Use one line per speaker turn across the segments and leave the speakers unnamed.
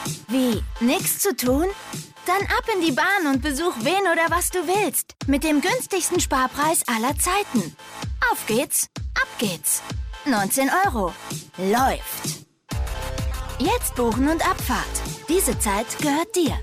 Wie, nix zu tun? Dann ab in die Bahn und besuch wen oder was du willst. Mit dem günstigsten Sparpreis aller Zeiten. Auf geht's, ab geht's. 19 €. Läuft. Jetzt buchen und Abfahrt. Diese Zeit gehört dir.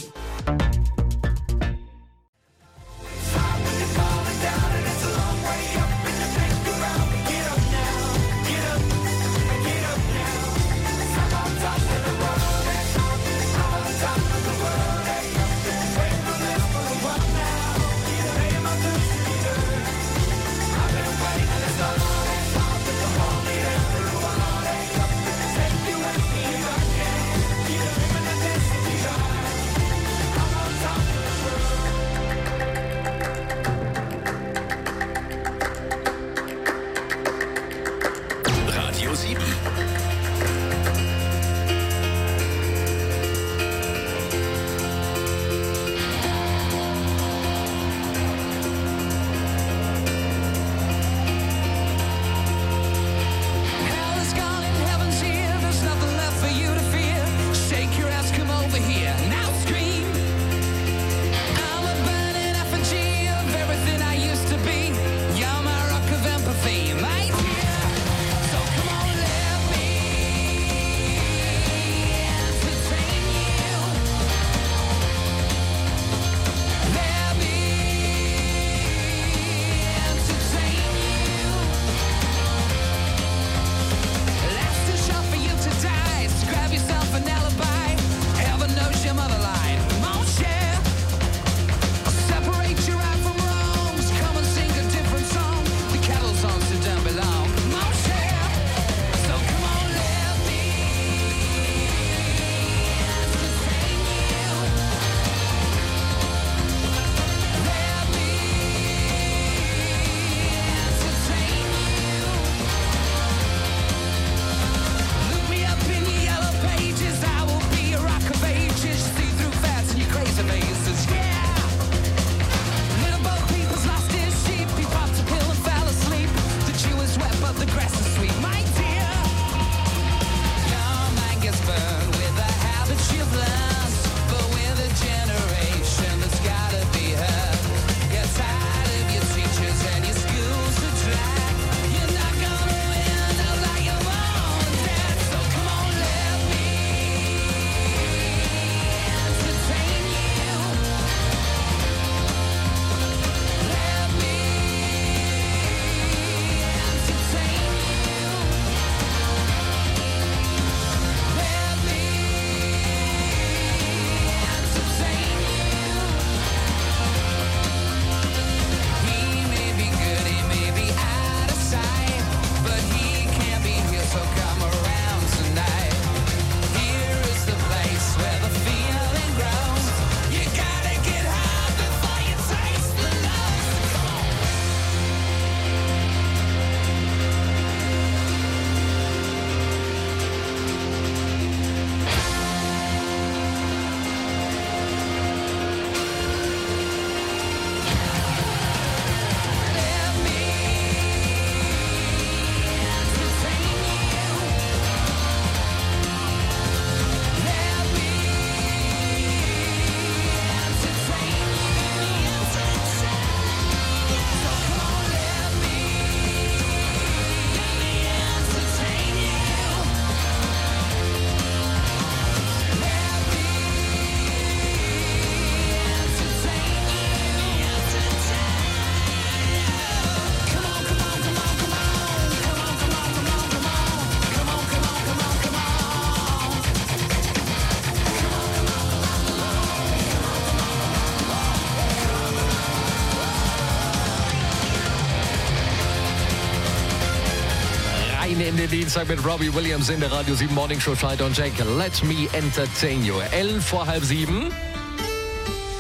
Radio 7.
In den Dienstag mit Robbie Williams in der Radio 7 Morning Show. Schalter und Jack, let me entertain you. 6:11.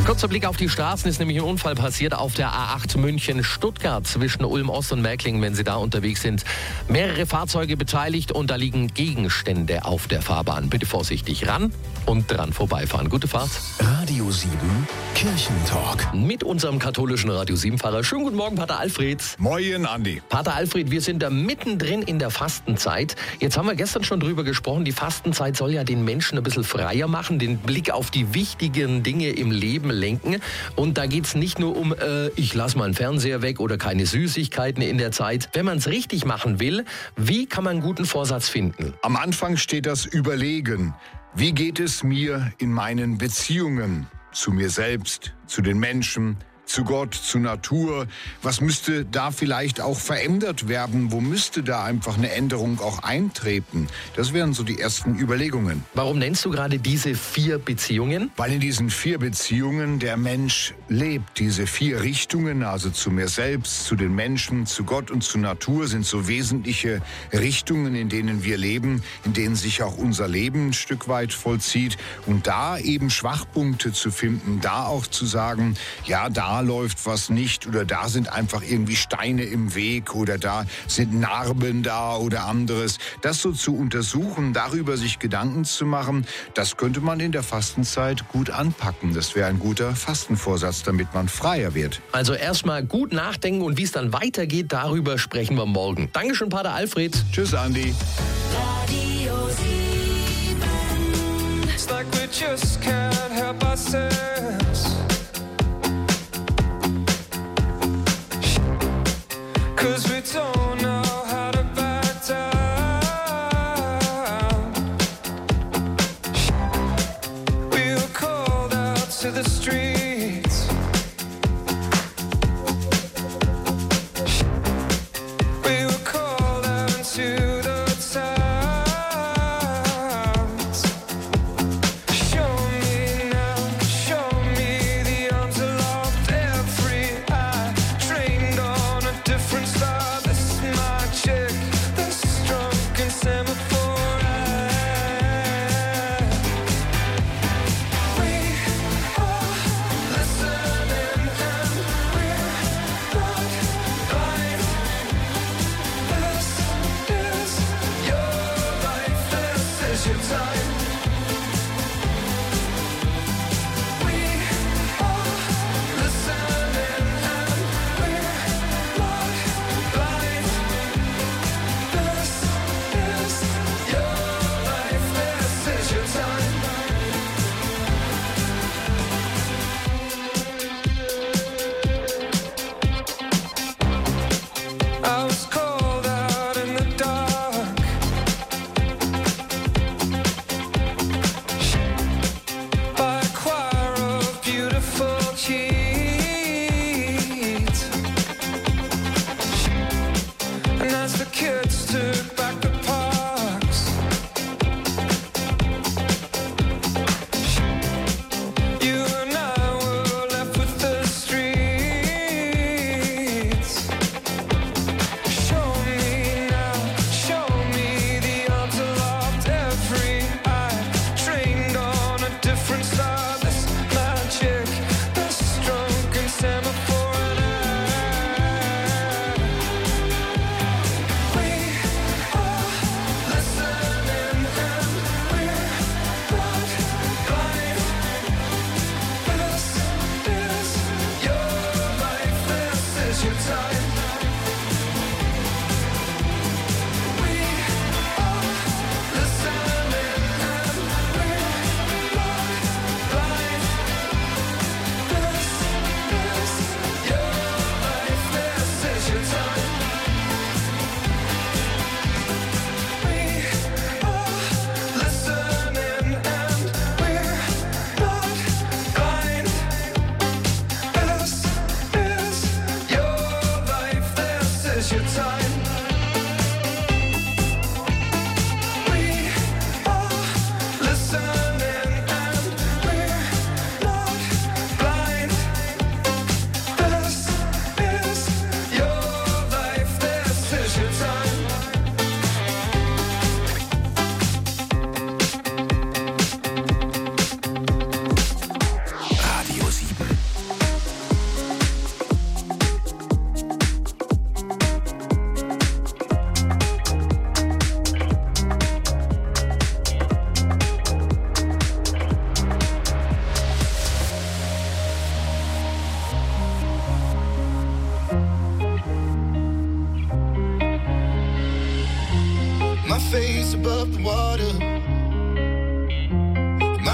Kurzer Blick auf die Straßen, ist nämlich ein Unfall passiert auf der A8 München-Stuttgart zwischen Ulm-Ost und Märklingen, wenn Sie da unterwegs sind. Mehrere Fahrzeuge beteiligt und da liegen Gegenstände auf der Fahrbahn. Bitte vorsichtig ran und dran vorbeifahren. Gute Fahrt.
Radio 7 Kirchentalk.
Mit unserem katholischen Radio 7-Pfarrer. Schönen guten Morgen, Pater Alfred.
Moin, Andi.
Pater Alfred, wir sind da mittendrin in der Fastenzeit. Jetzt haben wir gestern schon drüber gesprochen, die Fastenzeit soll ja den Menschen ein bisschen freier machen, den Blick auf die wichtigen Dinge im Leben lenken. Und da geht es nicht nur um, ich lasse mal einen Fernseher weg oder keine Süßigkeiten in der Zeit. Wenn man es richtig machen will, wie kann man einen guten Vorsatz finden?
Am Anfang steht das Überlegen. Wie geht es mir in meinen Beziehungen? Zu mir selbst, zu den Menschen, zu Gott, zur Natur. Was müsste da vielleicht auch verändert werden? Wo müsste da einfach eine Änderung auch eintreten? Das wären so die ersten Überlegungen.
Warum nennst du gerade diese 4 Beziehungen?
Weil in diesen 4 Beziehungen der Mensch lebt. Diese 4 Richtungen, also zu mir selbst, zu den Menschen, zu Gott und zur Natur, sind so wesentliche Richtungen, in denen wir leben, in denen sich auch unser Leben ein Stück weit vollzieht. Und da eben Schwachpunkte zu finden, da auch zu sagen, ja, da läuft was nicht oder da sind einfach irgendwie Steine im Weg oder da sind Narben da oder anderes. Das so zu untersuchen, darüber sich Gedanken zu machen, das könnte man in der Fastenzeit gut anpacken. Das wäre ein guter Fastenvorsatz, damit man freier wird.
Also erstmal gut nachdenken und wie es dann weitergeht, darüber sprechen wir morgen. Dankeschön, Pater Alfred.
Tschüss, Andi.
Radio 7. It's like we just can't help ourselves. 'Cause we don't know how to back down. We were called out to the streets. We were called out into the towns. Show me now, show me the arms aloft, every eye trained on a different star. This is my chick, this is drunk and semaphore eye. We are listening and we're not blind. This is your life, this is your time. We are listening and we're not blind. This is your life, this is your time. I was called out in the dark.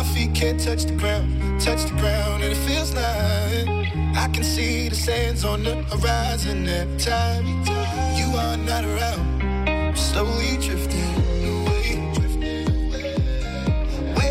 feet can't touch the ground, and it feels like I can see the sands on the horizon every time you are not around. Slowly